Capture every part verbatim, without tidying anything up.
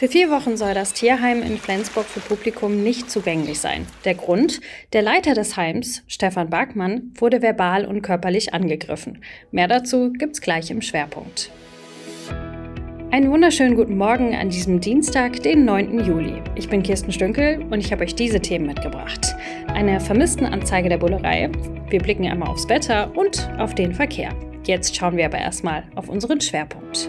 Für vier Wochen soll das Tierheim in Flensburg für Publikum nicht zugänglich sein. Der Grund? Der Leiter des Heims, Stefan Barkmann, wurde verbal und körperlich angegriffen. Mehr dazu gibt's gleich im Schwerpunkt. Einen wunderschönen guten Morgen an diesem Dienstag, den neunten Juli. Ich bin Kirsten Stünkel und ich habe euch diese Themen mitgebracht. Eine Vermisstenanzeige der Bullerei, wir blicken einmal aufs Wetter und auf den Verkehr. Jetzt schauen wir aber erstmal auf unseren Schwerpunkt.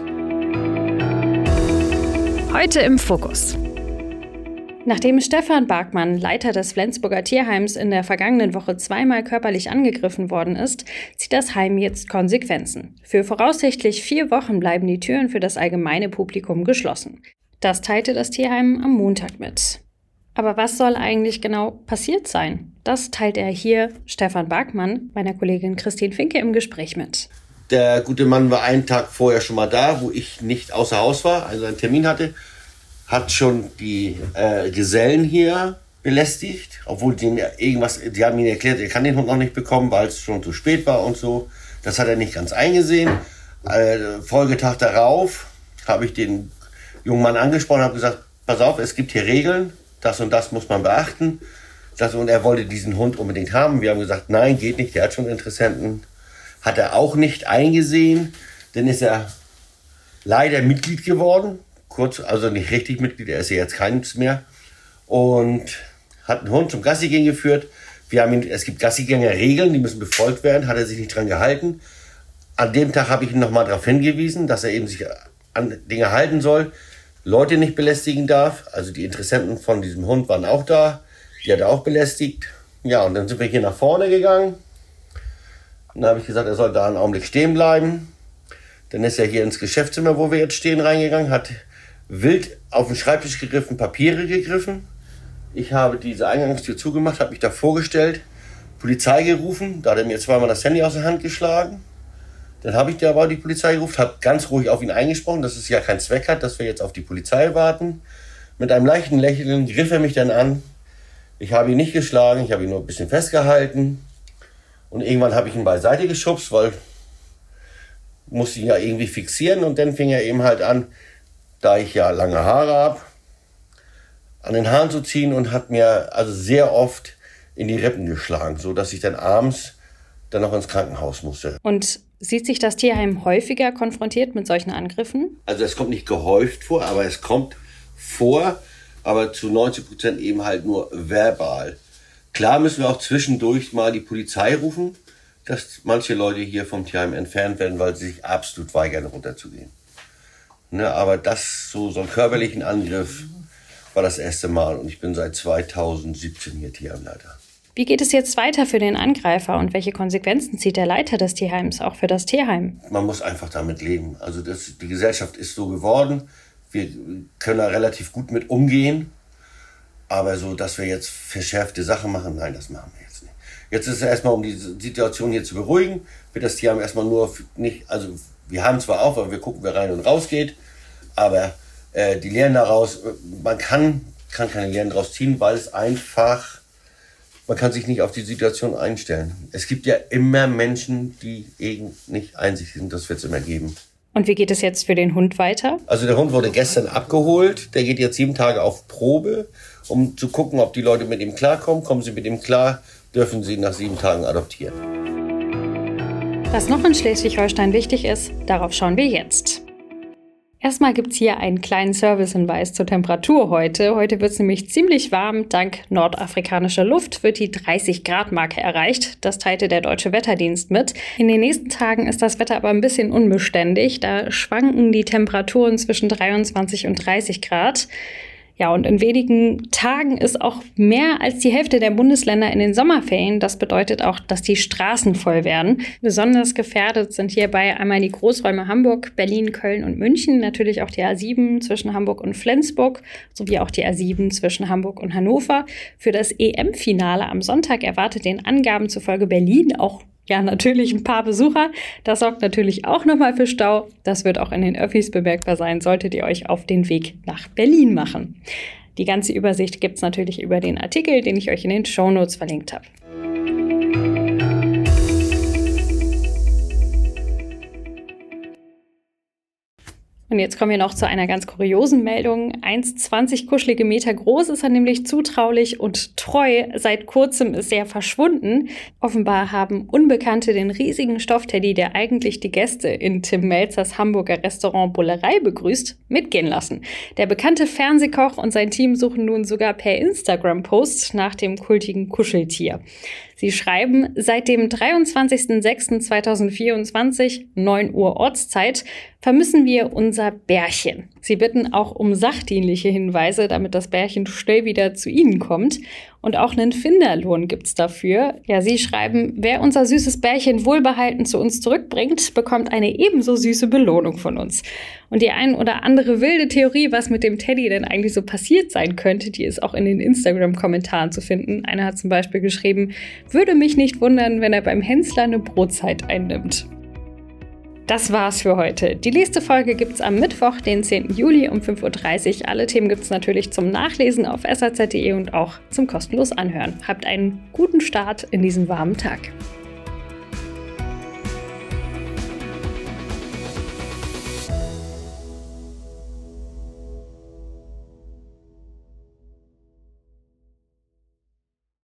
Heute im Fokus. Nachdem Stefan Barkmann, Leiter des Flensburger Tierheims, in der vergangenen Woche zweimal körperlich angegriffen worden ist, zieht das Heim jetzt Konsequenzen. Für voraussichtlich vier Wochen bleiben die Türen für das allgemeine Publikum geschlossen. Das teilte das Tierheim am Montag mit. Aber was soll eigentlich genau passiert sein? Das teilt er hier Stefan Barkmann, meiner Kollegin Christine Finke, im Gespräch mit. Der gute Mann war einen Tag vorher schon mal da, wo ich nicht außer Haus war, also einen Termin hatte. Hat schon die äh, Gesellen hier belästigt, obwohl die irgendwas, die haben ihn erklärt, er kann den Hund noch nicht bekommen, weil es schon zu spät war und so. Das hat er nicht ganz eingesehen. Äh, Folgetag darauf habe ich den jungen Mann angesprochen und habe gesagt, pass auf, es gibt hier Regeln, das und das muss man beachten. Das, und er wollte diesen Hund unbedingt haben. Wir haben gesagt, nein, geht nicht, der hat schon Interessenten. Hat er auch nicht eingesehen, denn ist er leider Mitglied geworden. Kurz, also nicht richtig Mitglied, er ist ja jetzt keins mehr. Und hat einen Hund zum Gassigehen geführt. Wir haben ihn, es gibt Gassigänger-Regeln, die müssen befolgt werden, hat er sich nicht dran gehalten. An dem Tag habe ich ihn nochmal darauf hingewiesen, dass er eben sich an Dinge halten soll, Leute nicht belästigen darf. Also die Interessenten von diesem Hund waren auch da, die hat er auch belästigt. Ja, und dann sind wir hier nach vorne gegangen. Und dann habe ich gesagt, er soll da einen Augenblick stehen bleiben. Dann ist er hier ins Geschäftszimmer, wo wir jetzt stehen, reingegangen, hat wild auf den Schreibtisch gegriffen, Papiere gegriffen. Ich habe diese Eingangstür zugemacht, habe mich da vorgestellt, Polizei gerufen. Da hat er mir zweimal das Handy aus der Hand geschlagen. Dann habe ich da aber die Polizei gerufen, habe ganz ruhig auf ihn eingesprochen, dass es ja keinen Zweck hat, dass wir jetzt auf die Polizei warten. Mit einem leichten Lächeln griff er mich dann an. Ich habe ihn nicht geschlagen, ich habe ihn nur ein bisschen festgehalten. Und irgendwann habe ich ihn beiseite geschubst, weil musste ihn ja irgendwie fixieren. Und dann fing er eben halt an, da ich ja lange Haare habe, an den Haaren zu ziehen und hat mir also sehr oft in die Rippen geschlagen, so dass ich dann abends dann noch ins Krankenhaus musste. Und sieht sich das Tierheim häufiger konfrontiert mit solchen Angriffen? Also es kommt nicht gehäuft vor, aber es kommt vor, aber zu neunzig Prozent eben halt nur verbal. Klar müssen wir auch zwischendurch mal die Polizei rufen, dass manche Leute hier vom Tierheim entfernt werden, weil sie sich absolut weigern, runterzugehen. Ne, aber das, so, so einen körperlichen Angriff war das erste Mal und ich bin seit zweitausendsiebzehn hier Tierheimleiter. Wie geht es jetzt weiter für den Angreifer und welche Konsequenzen zieht der Leiter des Tierheims auch für das Tierheim? Man muss einfach damit leben. Also das, die Gesellschaft ist so geworden, wir können da relativ gut mit umgehen. Aber so, dass wir jetzt verschärfte Sachen machen, nein, das machen wir jetzt nicht. Jetzt ist es erstmal, um die Situation hier zu beruhigen, wird das Tierheim erstmal nur nicht, also wir haben zwar auf, aber wir gucken, wer rein und raus geht, aber äh, die Lehren daraus, man kann, kann keine Lehren daraus ziehen, weil es einfach, man kann sich nicht auf die Situation einstellen. Es gibt ja immer Menschen, die eben nicht einsichtig sind, das wird es immer geben. Und wie geht es jetzt für den Hund weiter? Also der Hund wurde gestern abgeholt, der geht jetzt sieben Tage auf Probe, um zu gucken, ob die Leute mit ihm klarkommen. Kommen sie mit ihm klar, dürfen sie ihn nach sieben Tagen adoptieren. Was noch in Schleswig-Holstein wichtig ist, darauf schauen wir jetzt. Erstmal gibt es hier einen kleinen Servicehinweis zur Temperatur heute. Heute wird es nämlich ziemlich warm. Dank nordafrikanischer Luft wird die dreißig Grad Marke erreicht. Das teilte der Deutsche Wetterdienst mit. In den nächsten Tagen ist das Wetter aber ein bisschen unbeständig. Da schwanken die Temperaturen zwischen dreiundzwanzig und dreißig Grad. Ja, und in wenigen Tagen ist auch mehr als die Hälfte der Bundesländer in den Sommerferien. Das bedeutet auch, dass die Straßen voll werden. Besonders gefährdet sind hierbei einmal die Großräume Hamburg, Berlin, Köln und München, natürlich auch die A sieben zwischen Hamburg und Flensburg, sowie auch die A sieben zwischen Hamburg und Hannover. Für das E M-Finale am Sonntag erwartet den Angaben zufolge Berlin auch ja, natürlich ein paar Besucher. Das sorgt natürlich auch nochmal für Stau. Das wird auch in den Öffis bemerkbar sein, solltet ihr euch auf den Weg nach Berlin machen. Die ganze Übersicht gibt's natürlich über den Artikel, den ich euch in den Shownotes verlinkt habe. Und jetzt kommen wir noch zu einer ganz kuriosen Meldung. eins Komma zwanzig kuschelige Meter groß ist er nämlich zutraulich und treu. Seit kurzem ist er verschwunden. Offenbar haben Unbekannte den riesigen Stoffteddy, der eigentlich die Gäste in Tim Melzers Hamburger Restaurant Bullerei begrüßt, mitgehen lassen. Der bekannte Fernsehkoch und sein Team suchen nun sogar per Instagram-Post nach dem kultigen Kuscheltier. Sie schreiben, seit dem dreiundzwanzigsten sechsten zweitausendvierundzwanzig, neun Uhr Ortszeit, vermissen wir unser Bärchen. Sie bitten auch um sachdienliche Hinweise, damit das Bärchen schnell wieder zu Ihnen kommt. Und auch einen Finderlohn gibt's dafür. Ja, Sie schreiben, wer unser süßes Bärchen wohlbehalten zu uns zurückbringt, bekommt eine ebenso süße Belohnung von uns. Und die ein oder andere wilde Theorie, was mit dem Teddy denn eigentlich so passiert sein könnte, die ist auch in den Instagram-Kommentaren zu finden. Einer hat zum Beispiel geschrieben, würde mich nicht wundern, wenn er beim Hensler eine Brotzeit einnimmt. Das war's für heute. Die nächste Folge gibt's am Mittwoch, den zehnten Juli um fünf Uhr dreißig. Alle Themen gibt's natürlich zum Nachlesen auf s a z punkt d e und auch zum kostenlos Anhören. Habt einen guten Start in diesen warmen Tag.